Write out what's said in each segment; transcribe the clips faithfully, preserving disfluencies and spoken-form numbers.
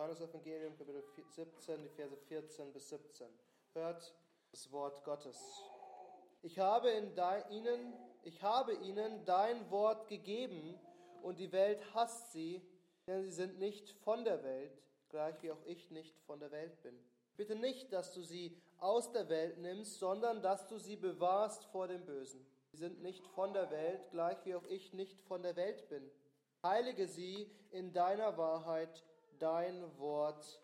Johannes-Evangelium, Kapitel siebzehn, die Verse vierzehn bis siebzehn. Hört das Wort Gottes. Ich habe, in dein, ihnen, ich habe ihnen dein Wort gegeben, und die Welt hasst sie, denn sie sind nicht von der Welt, gleich wie auch ich nicht von der Welt bin. Bitte nicht, dass du sie aus der Welt nimmst, sondern dass du sie bewahrst vor dem Bösen. Sie sind nicht von der Welt, gleich wie auch ich nicht von der Welt bin. Heilige sie in deiner Wahrheit, dein Wort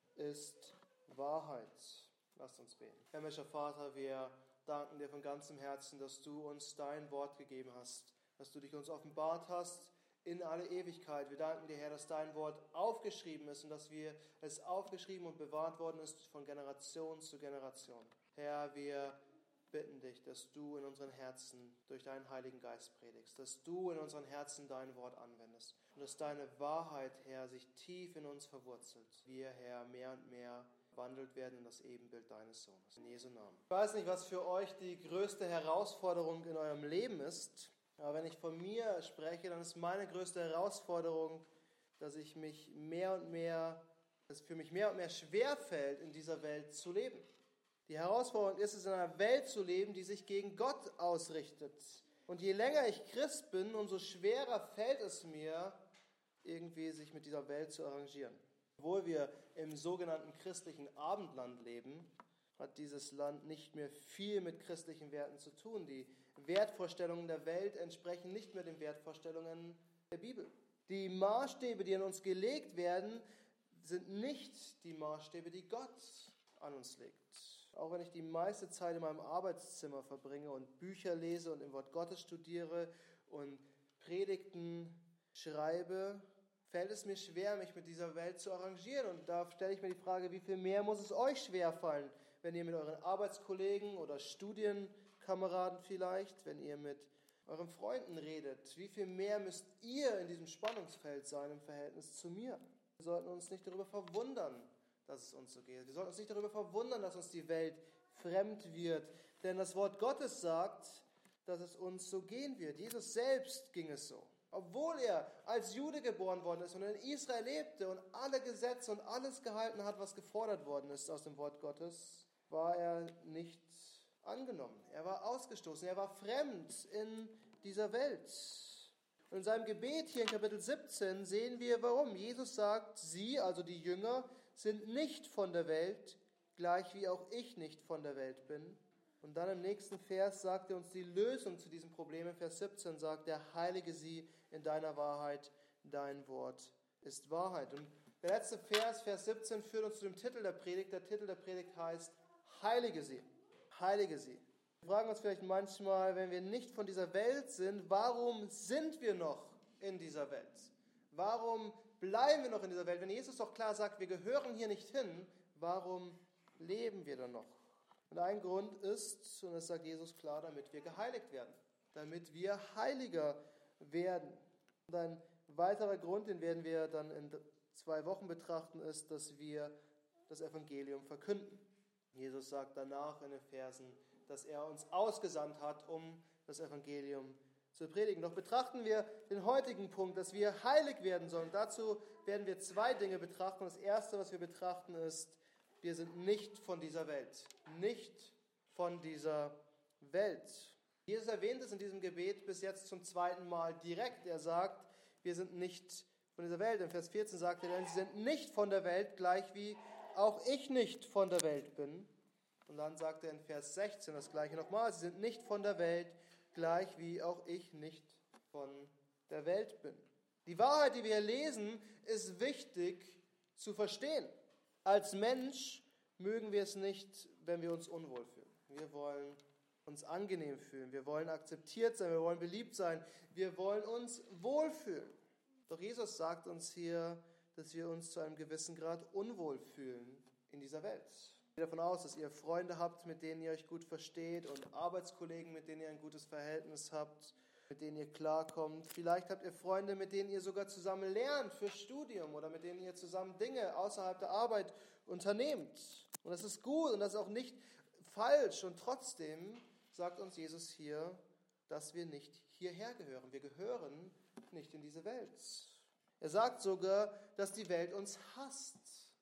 ist Wahrheit. Lasst uns beten. Himmlischer Vater, wir danken dir von ganzem Herzen, dass du uns dein Wort gegeben hast, dass du dich uns offenbart hast in alle Ewigkeit. Wir danken dir, Herr, dass dein Wort aufgeschrieben ist und dass wir es aufgeschrieben und bewahrt worden ist von Generation zu Generation. Herr, wir bitten dich, dass du in unseren Herzen durch deinen Heiligen Geist predigst, dass du in unseren Herzen dein Wort anwendest und dass deine Wahrheit, Herr, sich tief in uns verwurzelt. Wir, Herr, mehr und mehr wandelt werden in das Ebenbild deines Sohnes. In Jesu Namen. Ich weiß nicht, was für euch die größte Herausforderung in eurem Leben ist, aber wenn ich von mir spreche, dann ist meine größte Herausforderung, dass ich mich mehr und mehr, dass es für mich mehr und mehr schwerfällt, in dieser Welt zu leben. Die Herausforderung ist es, in einer Welt zu leben, die sich gegen Gott ausrichtet. Und je länger ich Christ bin, umso schwerer fällt es mir, irgendwie sich mit dieser Welt zu arrangieren. Obwohl wir im sogenannten christlichen Abendland leben, hat dieses Land nicht mehr viel mit christlichen Werten zu tun. Die Wertvorstellungen der Welt entsprechen nicht mehr den Wertvorstellungen der Bibel. Die Maßstäbe, die an uns gelegt werden, sind nicht die Maßstäbe, die Gott an uns legt. Auch wenn ich die meiste Zeit in meinem Arbeitszimmer verbringe und Bücher lese und im Wort Gottes studiere und Predigten schreibe, fällt es mir schwer, mich mit dieser Welt zu arrangieren. Und da stelle ich mir die Frage, wie viel mehr muss es euch schwerfallen, wenn ihr mit euren Arbeitskollegen oder Studienkameraden vielleicht, wenn ihr mit euren Freunden redet, wie viel mehr müsst ihr in diesem Spannungsfeld sein im Verhältnis zu mir? Wir sollten uns nicht darüber verwundern, dass es uns so geht. Wir sollten uns nicht darüber verwundern, dass uns die Welt fremd wird. Denn das Wort Gottes sagt, dass es uns so gehen wird. Jesus selbst ging es so. Obwohl er als Jude geboren worden ist und in Israel lebte und alle Gesetze und alles gehalten hat, was gefordert worden ist aus dem Wort Gottes, war er nicht angenommen. Er war ausgestoßen, er war fremd in dieser Welt. Und in seinem Gebet hier in Kapitel siebzehn sehen wir, warum. Jesus sagt, sie, also die Jünger, sind nicht von der Welt, gleich wie auch ich nicht von der Welt bin. Und dann im nächsten Vers sagt er uns die Lösung zu diesem Problem. In Vers siebzehn sagt er, heilige sie in deiner Wahrheit, dein Wort ist Wahrheit. Und der letzte Vers, Vers siebzehn, führt uns zu dem Titel der Predigt. Der Titel der Predigt heißt, heilige sie, heilige sie. Wir fragen uns vielleicht manchmal, wenn wir nicht von dieser Welt sind, warum sind wir noch in dieser Welt? Warum bleiben wir noch in dieser Welt? Wenn Jesus doch klar sagt, wir gehören hier nicht hin, warum leben wir dann noch? Und ein Grund ist, und das sagt Jesus klar, damit wir geheiligt werden, damit wir heiliger werden. Und ein weiterer Grund, den werden wir dann in zwei Wochen betrachten, ist, dass wir das Evangelium verkünden. Jesus sagt danach in den Versen, dass er uns ausgesandt hat, um das Evangelium zu predigen. Doch betrachten wir den heutigen Punkt, dass wir heilig werden sollen. Dazu werden wir zwei Dinge betrachten. Das erste, was wir betrachten, ist, wir sind nicht von dieser Welt. Nicht von dieser Welt. Jesus erwähnt es in diesem Gebet bis jetzt zum zweiten Mal direkt. Er sagt, wir sind nicht von dieser Welt. In Vers vierzehn sagt er, denn sie sind nicht von der Welt, gleich wie auch ich nicht von der Welt bin. Und dann sagt er in Vers sechzehn das Gleiche nochmal, sie sind nicht von der Welt, gleich wie auch ich nicht von der Welt bin. Die Wahrheit, die wir hier lesen, ist wichtig zu verstehen. Als Mensch mögen wir es nicht, wenn wir uns unwohl fühlen. Wir wollen uns angenehm fühlen. Wir wollen akzeptiert sein. Wir wollen beliebt sein. Wir wollen uns wohlfühlen. Doch Jesus sagt uns hier, dass wir uns zu einem gewissen Grad unwohl fühlen in dieser Welt. Ich gehe davon aus, dass ihr Freunde habt, mit denen ihr euch gut versteht und Arbeitskollegen, mit denen ihr ein gutes Verhältnis habt, mit denen ihr klarkommt. Vielleicht habt ihr Freunde, mit denen ihr sogar zusammen lernt fürs Studium oder mit denen ihr zusammen Dinge außerhalb der Arbeit unternehmt. Und das ist gut und das ist auch nicht falsch. Und trotzdem sagt uns Jesus hier, dass wir nicht hierher gehören. Wir gehören nicht in diese Welt. Er sagt sogar, dass die Welt uns hasst.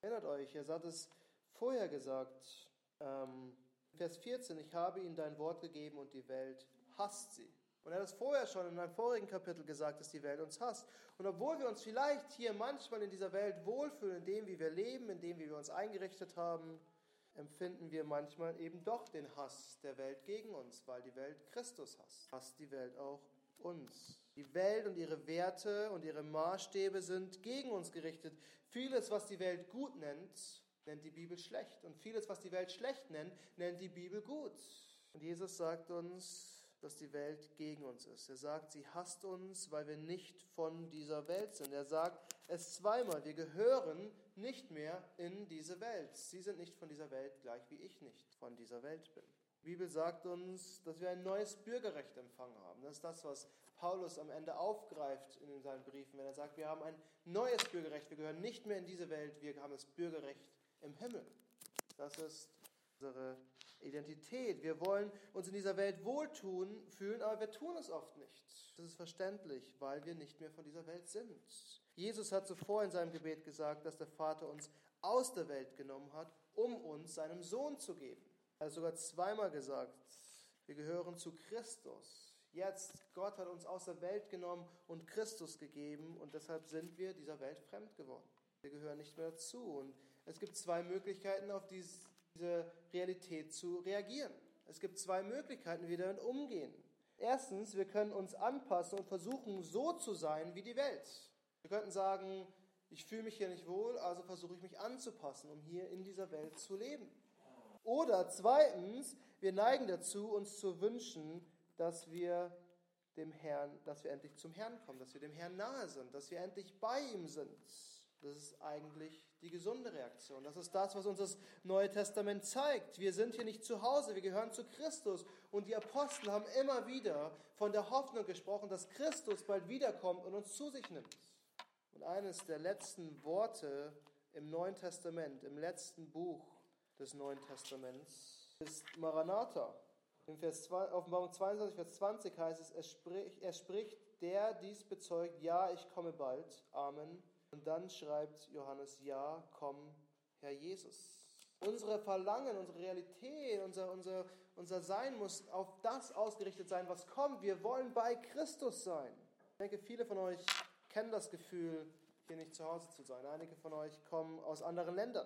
Erinnert euch, er hat es vorher gesagt, ähm, Vers vierzehn, ich habe ihnen dein Wort gegeben und die Welt hasst sie. Und er hat es vorher schon in einem vorigen Kapitel gesagt, dass die Welt uns hasst. Und obwohl wir uns vielleicht hier manchmal in dieser Welt wohlfühlen, in dem, wie wir leben, in dem, wie wir uns eingerichtet haben, empfinden wir manchmal eben doch den Hass der Welt gegen uns, weil die Welt Christus hasst. Hasst die Welt auch uns. Die Welt und ihre Werte und ihre Maßstäbe sind gegen uns gerichtet. Vieles, was die Welt gut nennt, nennt die Bibel schlecht. Und vieles, was die Welt schlecht nennt, nennt die Bibel gut. Und Jesus sagt uns, dass die Welt gegen uns ist. Er sagt, sie hasst uns, weil wir nicht von dieser Welt sind. Er sagt es zweimal, wir gehören nicht mehr in diese Welt. Sie sind nicht von dieser Welt, gleich wie ich nicht von dieser Welt bin. Die Bibel sagt uns, dass wir ein neues Bürgerrecht empfangen haben. Das ist das, was Paulus am Ende aufgreift in seinen Briefen, wenn er sagt, wir haben ein neues Bürgerrecht. Wir gehören nicht mehr in diese Welt, wir haben das Bürgerrecht im Himmel. Das ist unsere Identität. Wir wollen uns in dieser Welt wohltun, fühlen, aber wir tun es oft nicht. Das ist verständlich, weil wir nicht mehr von dieser Welt sind. Jesus hat zuvor in seinem Gebet gesagt, dass der Vater uns aus der Welt genommen hat, um uns seinem Sohn zu geben. Er hat sogar zweimal gesagt, wir gehören zu Christus. Jetzt, Gott hat uns aus der Welt genommen und Christus gegeben und deshalb sind wir dieser Welt fremd geworden. Wir gehören nicht mehr dazu. Und es gibt zwei Möglichkeiten, auf dieses diese Realität zu reagieren. Es gibt zwei Möglichkeiten, wie wir damit umgehen. Erstens, wir können uns anpassen und versuchen, so zu sein wie die Welt. Wir könnten sagen, ich fühle mich hier nicht wohl, also versuche ich mich anzupassen, um hier in dieser Welt zu leben. Oder zweitens, wir neigen dazu, uns zu wünschen, dass wir dem Herrn, dass wir endlich zum Herrn kommen, dass wir dem Herrn nahe sind, dass wir endlich bei ihm sind. Das ist eigentlich die gesunde Reaktion. Das ist das, was uns das Neue Testament zeigt. Wir sind hier nicht zu Hause, wir gehören zu Christus. Und die Apostel haben immer wieder von der Hoffnung gesprochen, dass Christus bald wiederkommt und uns zu sich nimmt. Und eines der letzten Worte im Neuen Testament, im letzten Buch des Neuen Testaments, ist Maranatha. In Vers zwei, Offenbarung zweiundzwanzig, Vers zwanzig heißt es, er spricht, er spricht, der dies bezeugt, ja, ich komme bald. Amen. Und dann schreibt Johannes, ja, komm, Herr Jesus. Unsere Verlangen, unsere Realität, unser, unser, unser Sein muss auf das ausgerichtet sein, was kommt. Wir wollen bei Christus sein. Ich denke, viele von euch kennen das Gefühl, hier nicht zu Hause zu sein. Einige von euch kommen aus anderen Ländern.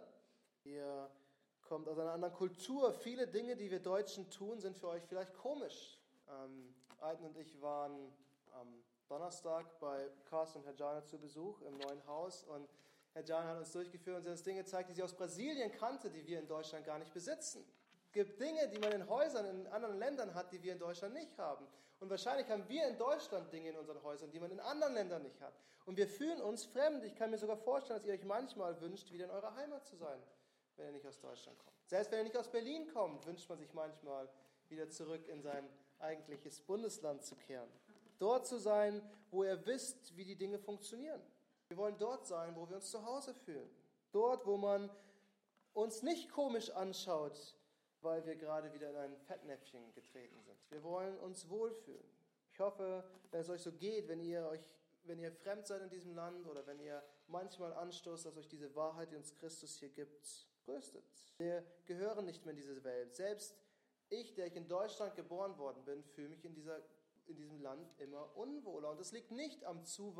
Ihr kommt aus einer anderen Kultur. Viele Dinge, die wir Deutschen tun, sind für euch vielleicht komisch. Ähm, Alten und ich waren am ähm, Donnerstag bei Carsten und Herr Jana zu Besuch im neuen Haus und Herr Jana hat uns durchgeführt und sie hat uns Dinge gezeigt, die sie aus Brasilien kannte, die wir in Deutschland gar nicht besitzen. Es gibt Dinge, die man in Häusern in anderen Ländern hat, die wir in Deutschland nicht haben. Und wahrscheinlich haben wir in Deutschland Dinge in unseren Häusern, die man in anderen Ländern nicht hat. Und wir fühlen uns fremd. Ich kann mir sogar vorstellen, dass ihr euch manchmal wünscht, wieder in eurer Heimat zu sein, wenn ihr nicht aus Deutschland kommt. Selbst wenn ihr nicht aus Berlin kommt, wünscht man sich manchmal, wieder zurück in sein eigentliches Bundesland zu kehren. Dort zu sein, wo ihr wisst, wie die Dinge funktionieren. Wir wollen dort sein, wo wir uns zu Hause fühlen. Dort, wo man uns nicht komisch anschaut, weil wir gerade wieder in ein Fettnäpfchen getreten sind. Wir wollen uns wohlfühlen. Ich hoffe, wenn es euch so geht, wenn ihr euch, wenn ihr fremd seid in diesem Land oder wenn ihr manchmal anstoßt, dass euch diese Wahrheit, die uns Christus hier gibt, tröstet. Wir gehören nicht mehr in diese Welt. Selbst ich, der ich in Deutschland geboren worden bin, fühle mich in dieser in diesem Land immer unwohler. Und das liegt nicht am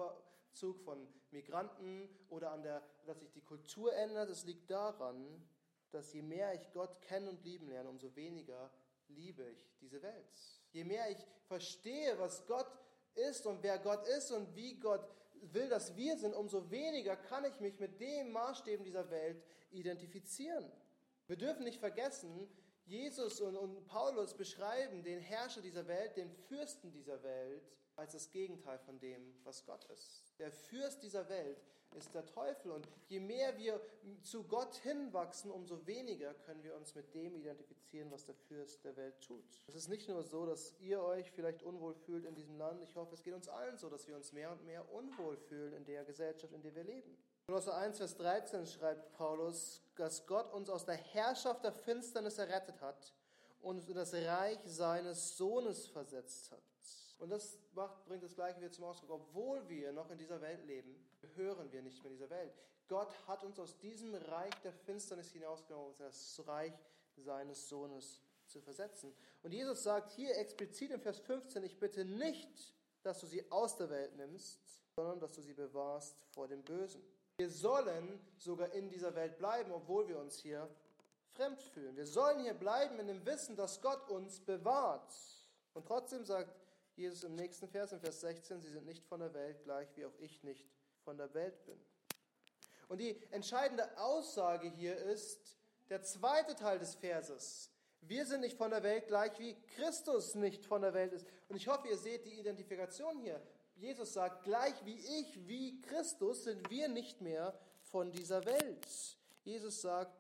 Zuzug von Migranten oder an der, dass sich die Kultur ändert. Es liegt daran, dass je mehr ich Gott kennen und lieben lerne, umso weniger liebe ich diese Welt. Je mehr ich verstehe, was Gott ist und wer Gott ist und wie Gott will, dass wir sind, umso weniger kann ich mich mit den Maßstäben dieser Welt identifizieren. Wir dürfen nicht vergessen, Jesus und, und Paulus beschreiben den Herrscher dieser Welt, den Fürsten dieser Welt, als das Gegenteil von dem, was Gott ist. Der Fürst dieser Welt ist der Teufel. Und je mehr wir zu Gott hinwachsen, umso weniger können wir uns mit dem identifizieren, was der Fürst der Welt tut. Es ist nicht nur so, dass ihr euch vielleicht unwohl fühlt in diesem Land. Ich hoffe, es geht uns allen so, dass wir uns mehr und mehr unwohl fühlen in der Gesellschaft, in der wir leben. Kolosser eins, Vers dreizehn schreibt Paulus, dass Gott uns aus der Herrschaft der Finsternis errettet hat und uns in das Reich seines Sohnes versetzt hat. Und das macht, bringt das Gleiche wieder zum Ausdruck. Obwohl wir noch in dieser Welt leben, gehören wir nicht mehr in dieser Welt. Gott hat uns aus diesem Reich der Finsternis hinausgenommen, um das Reich seines Sohnes zu versetzen. Und Jesus sagt hier explizit im Vers fünfzehn, ich bitte nicht, dass du sie aus der Welt nimmst, sondern dass du sie bewahrst vor dem Bösen. Wir sollen sogar in dieser Welt bleiben, obwohl wir uns hier fremd fühlen. Wir sollen hier bleiben in dem Wissen, dass Gott uns bewahrt. Und trotzdem sagt Jesus im nächsten Vers, im Vers sechzehn, sie sind nicht von der Welt, gleich wie auch ich nicht von der Welt bin. Und die entscheidende Aussage hier ist der zweite Teil des Verses. Wir sind nicht von der Welt, gleich wie Christus nicht von der Welt ist. Und ich hoffe, ihr seht die Identifikation hier. Jesus sagt, gleich wie ich, wie Christus, sind wir nicht mehr von dieser Welt. Jesus sagt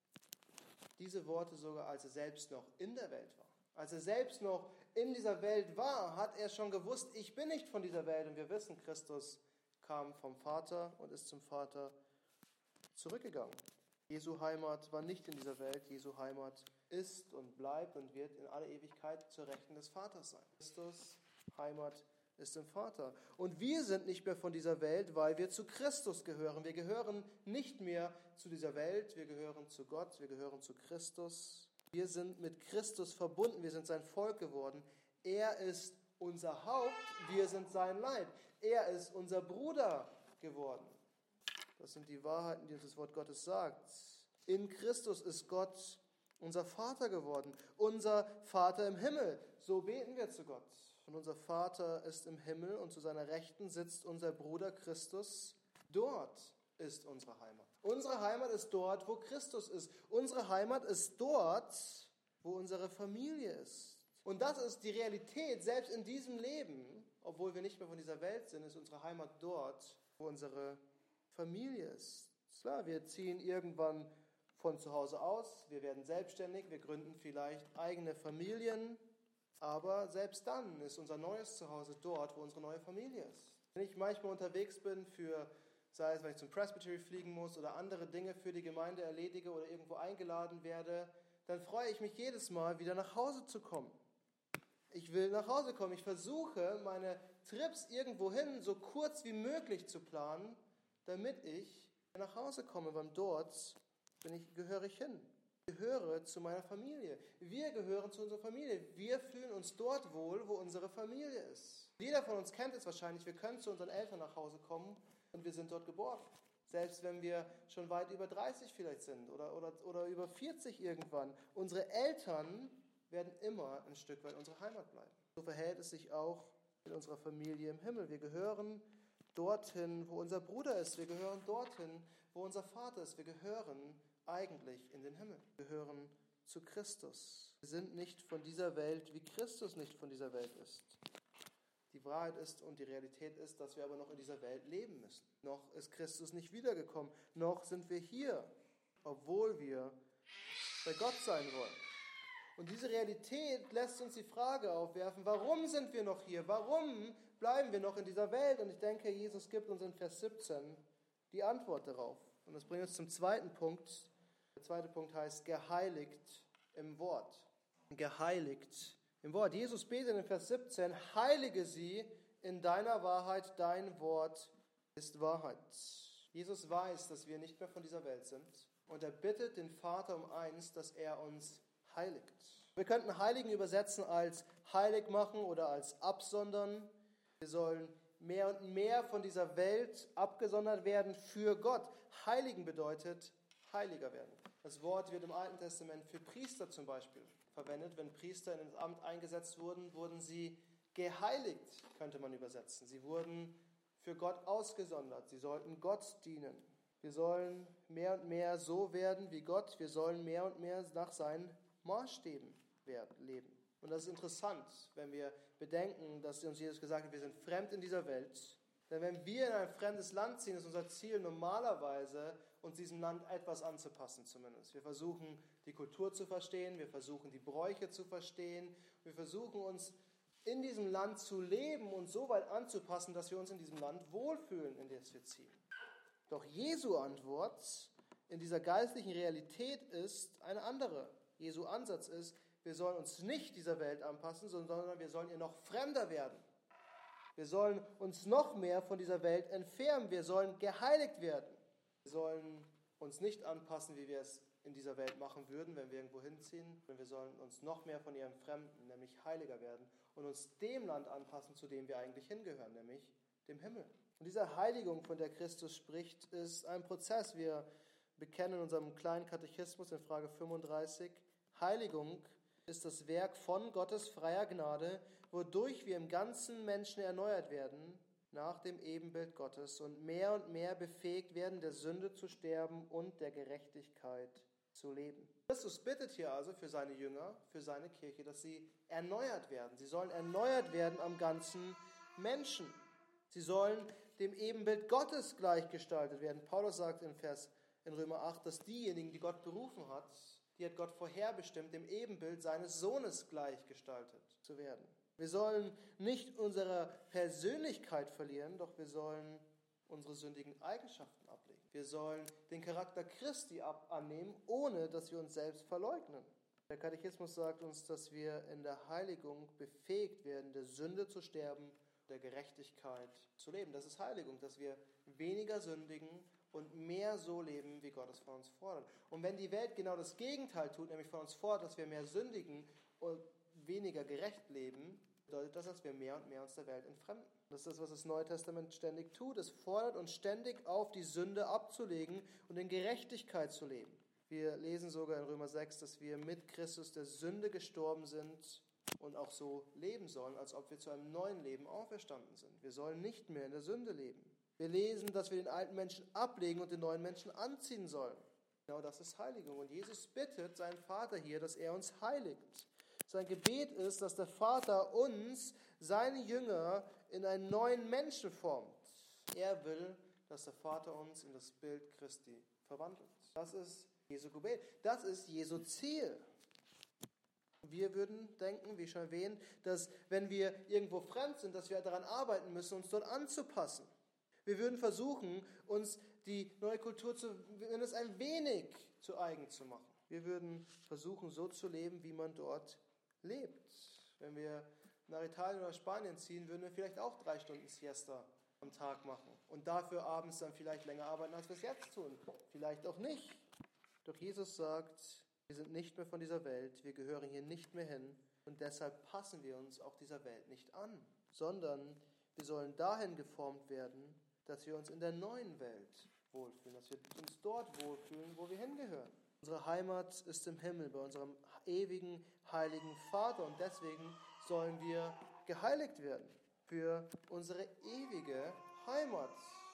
diese Worte sogar, als er selbst noch in der Welt war. Als er selbst noch in dieser Welt war, hat er schon gewusst, ich bin nicht von dieser Welt. Und wir wissen, Christus kam vom Vater und ist zum Vater zurückgegangen. Jesu Heimat war nicht in dieser Welt. Jesu Heimat ist und bleibt und wird in alle Ewigkeit zur Rechten des Vaters sein. Christus Heimat ist im Vater. Und wir sind nicht mehr von dieser Welt, weil wir zu Christus gehören. Wir gehören nicht mehr zu dieser Welt, wir gehören zu Gott, wir gehören zu Christus. Wir sind mit Christus verbunden, wir sind sein Volk geworden. Er ist unser Haupt, wir sind sein Leib. Er ist unser Bruder geworden. Das sind die Wahrheiten, die uns das Wort Gottes sagt. In Christus ist Gott unser Vater geworden, unser Vater im Himmel. So beten wir zu Gott. Und unser Vater ist im Himmel und zu seiner Rechten sitzt unser Bruder Christus. Dort ist unsere Heimat. Unsere Heimat ist dort, wo Christus ist. Unsere Heimat ist dort, wo unsere Familie ist. Und das ist die Realität, selbst in diesem Leben, obwohl wir nicht mehr von dieser Welt sind, ist unsere Heimat dort, wo unsere Familie ist. Klar, wir ziehen irgendwann von zu Hause aus, wir werden selbstständig, wir gründen vielleicht eigene Familien, aber selbst dann ist unser neues Zuhause dort, wo unsere neue Familie ist. Wenn ich manchmal unterwegs bin, für, sei es, wenn ich zum Presbytery fliegen muss oder andere Dinge für die Gemeinde erledige oder irgendwo eingeladen werde, dann freue ich mich jedes Mal, wieder nach Hause zu kommen. Ich will nach Hause kommen. Ich versuche, meine Trips irgendwohin so kurz wie möglich zu planen, damit ich nach Hause komme, weil dort bin ich, gehöre ich hin. Ich gehöre zu meiner Familie. Wir gehören zu unserer Familie. Wir fühlen uns dort wohl, wo unsere Familie ist. Jeder von uns kennt es wahrscheinlich. Wir können zu unseren Eltern nach Hause kommen und wir sind dort geborgen. Selbst wenn wir schon weit über dreißig vielleicht sind oder, oder, oder über vierzig irgendwann. Unsere Eltern werden immer ein Stück weit unsere Heimat bleiben. So verhält es sich auch mit unserer Familie im Himmel. Wir gehören dorthin, wo unser Bruder ist. Wir gehören dorthin, wo unser Vater ist. Wir gehören eigentlich in den Himmel. Wir gehören zu Christus. Wir sind nicht von dieser Welt, wie Christus nicht von dieser Welt ist. Die Wahrheit ist und die Realität ist, dass wir aber noch in dieser Welt leben müssen. Noch ist Christus nicht wiedergekommen. Noch sind wir hier, obwohl wir bei Gott sein wollen. Und diese Realität lässt uns die Frage aufwerfen, warum sind wir noch hier? Warum bleiben wir noch in dieser Welt? Und ich denke, Jesus gibt uns in Vers siebzehn die Antwort darauf. Und das bringt uns zum zweiten Punkt. Der zweite Punkt heißt, geheiligt im Wort. Geheiligt im Wort. Jesus betet in Vers siebzehn, heilige sie in deiner Wahrheit, dein Wort ist Wahrheit. Jesus weiß, dass wir nicht mehr von dieser Welt sind. Und er bittet den Vater um eins, dass er uns heiligt. Wir könnten heiligen übersetzen als heilig machen oder als absondern. Wir sollen mehr und mehr von dieser Welt abgesondert werden für Gott. Heiligen bedeutet heiliger werden. Das Wort wird im Alten Testament für Priester zum Beispiel verwendet. Wenn Priester in das Amt eingesetzt wurden, wurden sie geheiligt, könnte man übersetzen. Sie wurden für Gott ausgesondert. Sie sollten Gott dienen. Wir sollen mehr und mehr so werden wie Gott. Wir sollen mehr und mehr nach seinen Maßstäben werden, leben. Und das ist interessant, wenn wir bedenken, dass uns Jesus gesagt hat, wir sind fremd in dieser Welt. Denn wenn wir in ein fremdes Land ziehen, ist unser Ziel normalerweise, uns diesem Land etwas anzupassen zumindest. Wir versuchen, die Kultur zu verstehen, wir versuchen, die Bräuche zu verstehen, wir versuchen, uns in diesem Land zu leben und so weit anzupassen, dass wir uns in diesem Land wohlfühlen, in das wir ziehen. Doch Jesu Antwort in dieser geistlichen Realität ist eine andere. Jesu Ansatz ist, wir sollen uns nicht dieser Welt anpassen, sondern wir sollen ihr noch fremder werden. Wir sollen uns noch mehr von dieser Welt entfernen. Wir sollen geheiligt werden. Wir sollen uns nicht anpassen, wie wir es in dieser Welt machen würden, wenn wir irgendwo hinziehen. Wir sollen uns noch mehr von ihrem Fremden, nämlich heiliger werden und uns dem Land anpassen, zu dem wir eigentlich hingehören, nämlich dem Himmel. Und diese Heiligung, von der Christus spricht, ist ein Prozess. Wir bekennen in unserem kleinen Katechismus in Frage fünfunddreißig, Heiligung ist das Werk von Gottes freier Gnade, wodurch wir im ganzen Menschen erneuert werden, nach dem Ebenbild Gottes und mehr und mehr befähigt werden, der Sünde zu sterben und der Gerechtigkeit zu leben. Christus bittet hier also für seine Jünger, für seine Kirche, dass sie erneuert werden. Sie sollen erneuert werden am ganzen Menschen. Sie sollen dem Ebenbild Gottes gleichgestaltet werden. Paulus sagt in Vers in Römer acht, dass diejenigen, die Gott berufen hat, die hat Gott vorherbestimmt, dem Ebenbild seines Sohnes gleichgestaltet zu werden. Wir sollen nicht unsere Persönlichkeit verlieren, doch wir sollen unsere sündigen Eigenschaften ablegen. Wir sollen den Charakter Christi ab- annehmen, ohne dass wir uns selbst verleugnen. Der Katechismus sagt uns, dass wir in der Heiligung befähigt werden, der Sünde zu sterben, der Gerechtigkeit zu leben. Das ist Heiligung, dass wir weniger sündigen und mehr so leben, wie Gott es von uns fordert. Und wenn die Welt genau das Gegenteil tut, nämlich von uns fordert, dass wir mehr sündigen und weniger gerecht leben, bedeutet das, dass wir mehr und mehr uns der Welt entfremden. Das ist das, was das Neue Testament ständig tut. Es fordert uns ständig auf, die Sünde abzulegen und in Gerechtigkeit zu leben. Wir lesen sogar in Römer sechs, dass wir mit Christus der Sünde gestorben sind und auch so leben sollen, als ob wir zu einem neuen Leben auferstanden sind. Wir sollen nicht mehr in der Sünde leben. Wir lesen, dass wir den alten Menschen ablegen und den neuen Menschen anziehen sollen. Genau das ist Heiligung. Und Jesus bittet seinen Vater hier, dass er uns heiligt. Sein Gebet ist, dass der Vater uns, seine Jünger, in einen neuen Menschen formt. Er will, dass der Vater uns in das Bild Christi verwandelt. Das ist Jesu Gebet. Das ist Jesu Ziel. Wir würden denken, wie schon erwähnt, dass wenn wir irgendwo fremd sind, dass wir daran arbeiten müssen, uns dort anzupassen. Wir würden versuchen, uns die neue Kultur zumindest ein wenig zu eigen zu machen. Wir würden versuchen, so zu leben, wie man dort lebt. Wenn wir nach Italien oder Spanien ziehen, würden wir vielleicht auch drei Stunden Siesta am Tag machen und dafür abends dann vielleicht länger arbeiten, als wir es jetzt tun. Vielleicht auch nicht. Doch Jesus sagt, wir sind nicht mehr von dieser Welt, wir gehören hier nicht mehr hin und deshalb passen wir uns auch dieser Welt nicht an, sondern wir sollen dahin geformt werden, dass wir uns in der neuen Welt wohlfühlen, dass wir uns dort wohlfühlen, wo wir hingehören. Unsere Heimat ist im Himmel, bei unserem ewigen, heiligen Vater. Und deswegen sollen wir geheiligt werden für unsere ewige Heimat.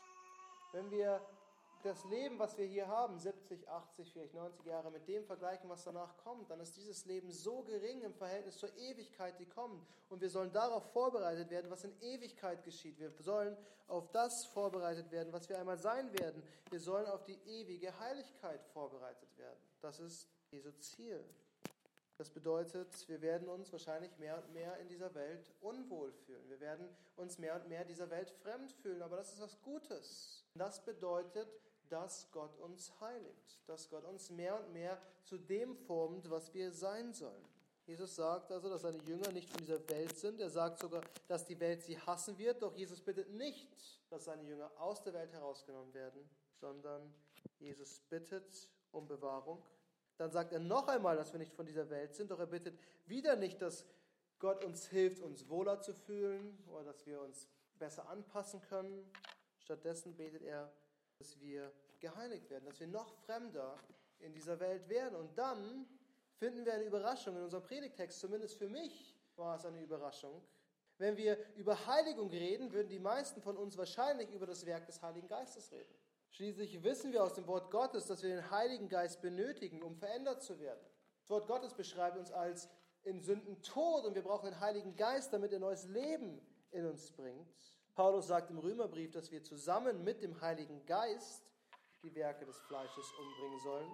Wenn wir das Leben, was wir hier haben, siebzig, achtzig, vielleicht neunzig Jahre, mit dem vergleichen, was danach kommt, dann ist dieses Leben so gering im Verhältnis zur Ewigkeit, die kommt. Und wir sollen darauf vorbereitet werden, was in Ewigkeit geschieht. Wir sollen auf das vorbereitet werden, was wir einmal sein werden. Wir sollen auf die ewige Heiligkeit vorbereitet werden. Das ist Jesu Ziel. Das bedeutet, wir werden uns wahrscheinlich mehr und mehr in dieser Welt unwohl fühlen. Wir werden uns mehr und mehr dieser Welt fremd fühlen, aber das ist was Gutes. Das bedeutet, dass Gott uns heiligt, dass Gott uns mehr und mehr zu dem formt, was wir sein sollen. Jesus sagt also, dass seine Jünger nicht von dieser Welt sind. Er sagt sogar, dass die Welt sie hassen wird. Doch Jesus bittet nicht, dass seine Jünger aus der Welt herausgenommen werden, sondern Jesus bittet um Bewahrung. Dann sagt er noch einmal, dass wir nicht von dieser Welt sind. Doch er bittet wieder nicht, dass Gott uns hilft, uns wohler zu fühlen oder dass wir uns besser anpassen können. Stattdessen betet er, dass wir geheiligt werden, dass wir noch fremder in dieser Welt werden. Und dann finden wir eine Überraschung in unserem Predigtext, zumindest für mich war es eine Überraschung. Wenn wir über Heiligung reden, würden die meisten von uns wahrscheinlich über das Werk des Heiligen Geistes reden. Schließlich wissen wir aus dem Wort Gottes, dass wir den Heiligen Geist benötigen, um verändert zu werden. Das Wort Gottes beschreibt uns als in Sünden tot und wir brauchen den Heiligen Geist, damit er neues Leben in uns bringt. Paulus sagt im Römerbrief, dass wir zusammen mit dem Heiligen Geist die Werke des Fleisches umbringen sollen.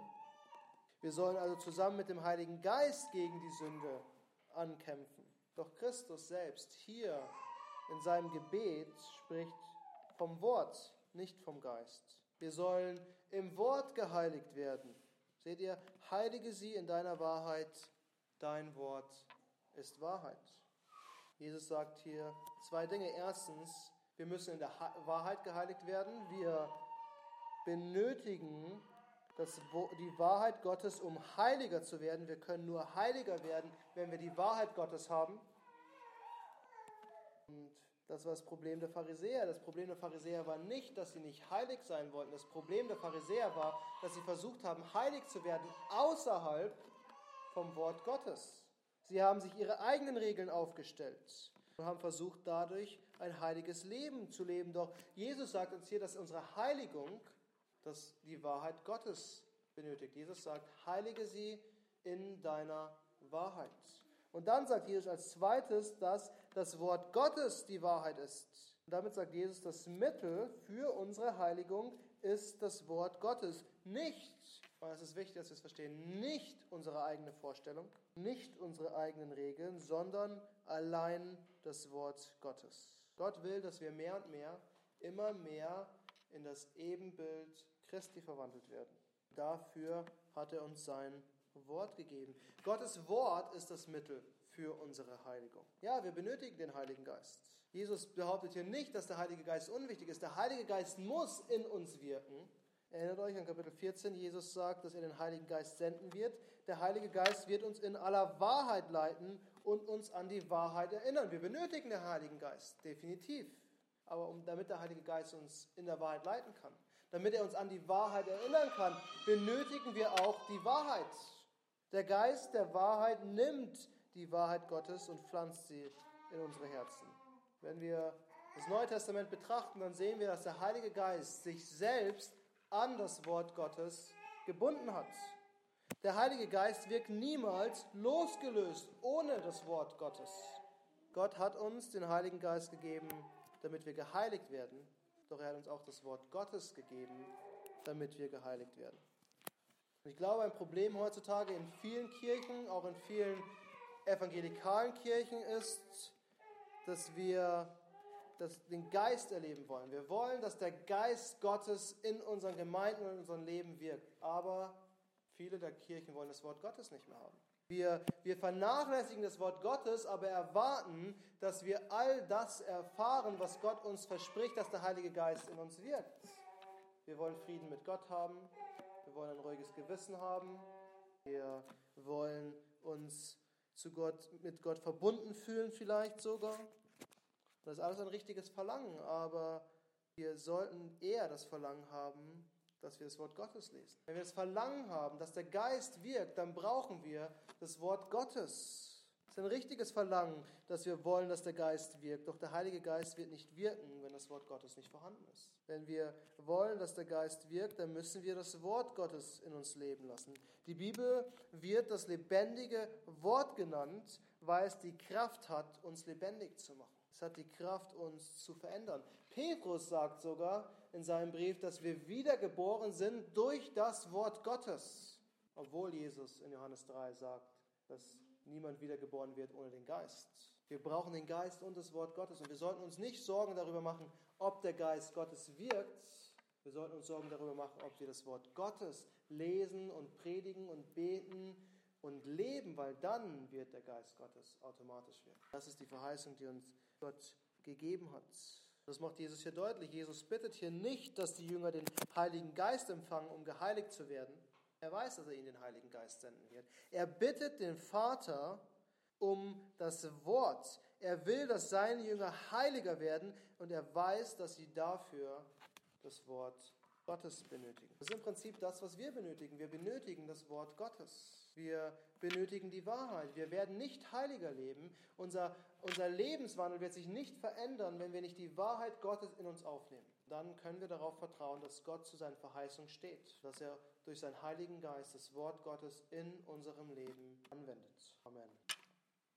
Wir sollen also zusammen mit dem Heiligen Geist gegen die Sünde ankämpfen. Doch Christus selbst hier in seinem Gebet spricht vom Wort, nicht vom Geist. Wir sollen im Wort geheiligt werden. Seht ihr, heilige sie in deiner Wahrheit, dein Wort ist Wahrheit. Jesus sagt hier zwei Dinge. Erstens, wir müssen in der Wahrheit geheiligt werden. Wir benötigen das, die Wahrheit Gottes, um heiliger zu werden. Wir können nur heiliger werden, wenn wir die Wahrheit Gottes haben. Und das war das Problem der Pharisäer. Das Problem der Pharisäer war nicht, dass sie nicht heilig sein wollten. Das Problem der Pharisäer war, dass sie versucht haben, heilig zu werden außerhalb vom Wort Gottes. Sie haben sich ihre eigenen Regeln aufgestellt und haben versucht, dadurch ein heiliges Leben zu leben. Doch Jesus sagt uns hier, dass unsere Heiligung, dass die Wahrheit Gottes benötigt. Jesus sagt, heilige sie in deiner Wahrheit. Und dann sagt Jesus als zweites, dass das Wort Gottes die Wahrheit ist. Und damit sagt Jesus, das Mittel für unsere Heiligung ist das Wort Gottes. Nicht, und es ist wichtig, dass wir es verstehen, nicht unsere eigene Vorstellung, nicht unsere eigenen Regeln, sondern allein das Wort Gottes. Gott will, dass wir mehr und mehr, immer mehr in das Ebenbild Christi verwandelt werden. Dafür hat er uns sein Wort gegeben. Gottes Wort ist das Mittel für unsere Heiligung. Ja, wir benötigen den Heiligen Geist. Jesus behauptet hier nicht, dass der Heilige Geist unwichtig ist. Der Heilige Geist muss in uns wirken. Erinnert euch an Kapitel vierzehn, Jesus sagt, dass er den Heiligen Geist senden wird. Der Heilige Geist wird uns in aller Wahrheit leiten und uns an die Wahrheit erinnern. Wir benötigen den Heiligen Geist, definitiv. Aber um, damit der Heilige Geist uns in der Wahrheit leiten kann, damit er uns an die Wahrheit erinnern kann, benötigen wir auch die Wahrheit. Der Geist der Wahrheit nimmt die Wahrheit Gottes und pflanzt sie in unsere Herzen. Wenn wir das Neue Testament betrachten, dann sehen wir, dass der Heilige Geist sich selbst an das Wort Gottes gebunden hat. Der Heilige Geist wirkt niemals losgelöst ohne das Wort Gottes. Gott hat uns den Heiligen Geist gegeben, damit wir geheiligt werden. Doch er hat uns auch das Wort Gottes gegeben, damit wir geheiligt werden. Und ich glaube, ein Problem heutzutage in vielen Kirchen, auch in vielen evangelikalen Kirchen ist, dass wir das, den Geist erleben wollen. Wir wollen, dass der Geist Gottes in unseren Gemeinden und in unserem Leben wirkt. Aber viele der Kirchen wollen das Wort Gottes nicht mehr haben. Wir, wir vernachlässigen das Wort Gottes, aber erwarten, dass wir all das erfahren, was Gott uns verspricht, dass der Heilige Geist in uns wirkt. Wir wollen Frieden mit Gott haben. Wir wollen ein ruhiges Gewissen haben. Wir wollen uns zu Gott, mit Gott verbunden fühlen vielleicht sogar. Das ist alles ein richtiges Verlangen, aber wir sollten eher das Verlangen haben, dass wir das Wort Gottes lesen. Wenn wir das Verlangen haben, dass der Geist wirkt, dann brauchen wir das Wort Gottes. Es ist ein richtiges Verlangen, dass wir wollen, dass der Geist wirkt. Doch der Heilige Geist wird nicht wirken, wenn das Wort Gottes nicht vorhanden ist. Wenn wir wollen, dass der Geist wirkt, dann müssen wir das Wort Gottes in uns leben lassen. Die Bibel wird das lebendige Wort genannt, weil es die Kraft hat, uns lebendig zu machen. Es hat die Kraft, uns zu verändern. Petrus sagt sogar in seinem Brief, dass wir wiedergeboren sind durch das Wort Gottes. Obwohl Jesus in Johannes drei sagt, dass niemand wiedergeboren wird ohne den Geist. Wir brauchen den Geist und das Wort Gottes. Und wir sollten uns nicht Sorgen darüber machen, ob der Geist Gottes wirkt. Wir sollten uns Sorgen darüber machen, ob wir das Wort Gottes lesen und predigen und beten und leben, weil dann wird der Geist Gottes automatisch wirken. Das ist die Verheißung, die uns Gott gegeben hat. Das macht Jesus hier deutlich. Jesus bittet hier nicht, dass die Jünger den Heiligen Geist empfangen, um geheiligt zu werden. Er weiß, dass er ihnen den Heiligen Geist senden wird. Er bittet den Vater um das Wort. Er will, dass seine Jünger heiliger werden und er weiß, dass sie dafür das Wort Gottes benötigen. Das ist im Prinzip das, was wir benötigen. Wir benötigen das Wort Gottes. Wir benötigen die Wahrheit. Wir werden nicht heiliger leben. Unser, unser Lebenswandel wird sich nicht verändern, wenn wir nicht die Wahrheit Gottes in uns aufnehmen. Dann können wir darauf vertrauen, dass Gott zu seinen Verheißungen steht, dass er durch seinen Heiligen Geist das Wort Gottes in unserem Leben anwendet. Amen.